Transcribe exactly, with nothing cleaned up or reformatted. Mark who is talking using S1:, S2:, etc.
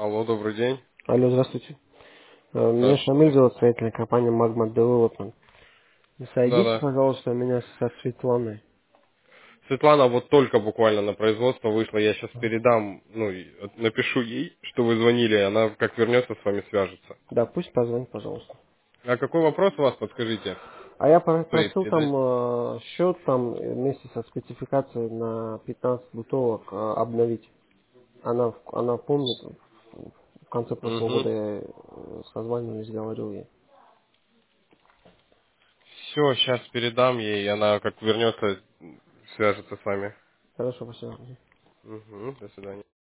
S1: Алло, добрый день.
S2: Алло, здравствуйте. Э, Меня
S1: Здравствуйте.
S2: Шамиль зовут, строительная компания Magma Development. Соедините,
S1: Да-да.
S2: пожалуйста, меня со Светланой.
S1: Светлана вот только буквально на производство вышла. Я сейчас передам, ну, и от- напишу ей, что вы звонили, она как вернется с вами свяжется.
S2: Да, пусть позвонит, пожалуйста.
S1: А какой вопрос у вас, подскажите?
S2: А я
S1: Что ей
S2: просил там
S1: передать?
S2: э, счет там э, вместе со спецификацией на пятнадцать бутылок э, обновить. Она, в- она помнит, в в конце прошлого
S1: Угу.
S2: года я э, созванивались, говорил ей.
S1: Все, сейчас передам ей, и она как вернется, свяжется с вами.
S2: Хорошо, спасибо.
S1: Угу. До свидания.